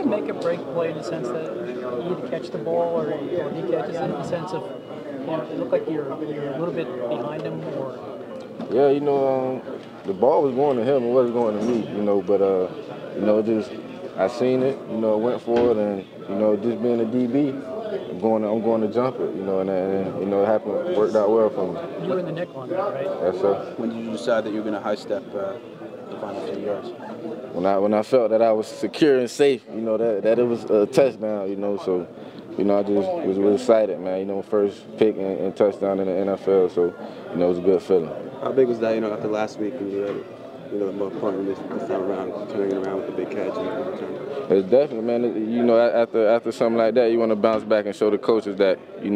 make a break play in the sense that you either catch the ball or he catches it in the sense of, it looked like you're a little bit behind him or. Yeah, the ball was going to him, it wasn't going to me, but just I seen it, went for it, and just being a DB, I'm going to jump it, and it happened, worked out well for me. You were in the nick on that, right? Yes, sir. When did you decide that you were going to high step the final few yards? When I felt that I was secure and safe, that it was a touchdown, so. I just was really excited, man. First pick and touchdown in the NFL, so it was a good feeling. How big was that? After last week, when you had more fun this time around, turning it around with the big catch and the return. It's definitely, man. After something like that, you want to bounce back and show the coaches that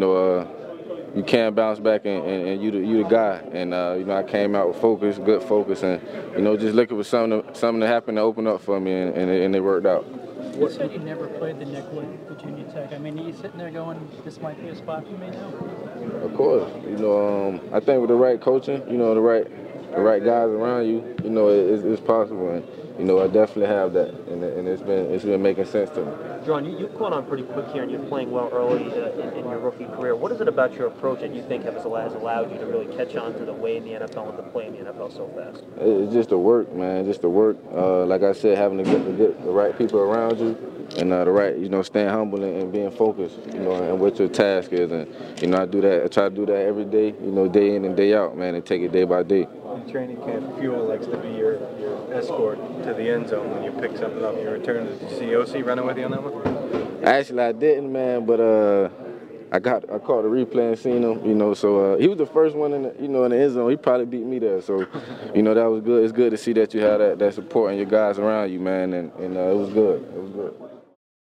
you can bounce back and you the guy. And I came out with focus, good focus, and just looking for something to happen to open up for me, and it worked out. You said you never played the nick with Virginia Tech. I mean, are you sitting there going, this might be a spot for me now? Of course. I think with the right coaching, the right guys around you, it's possible. And, I definitely have that. And it's been making sense to me. John, you caught on pretty quick here, and you're playing well early in your rookie career. What is it about your approach that you think has allowed you to really catch on to the way in the NFL and to play in the NFL so fast? It's just the work, man. Just the work. Like I said, having to get the right people around you, and the right, staying humble and being focused, and what your task is. And I do that. I try to do that every day, day in and day out, man, and take it day by day. In training camp, Fuel likes to be your escort to the end zone when you pick something up. You return. Did you see OC running with you on that one? Actually, I didn't, man, but I caught the replay and seen him, so he was the first one in the end zone. He probably beat me there, so that was good. It's good to see that you have that support and your guys around you, man, and it was good. It was good.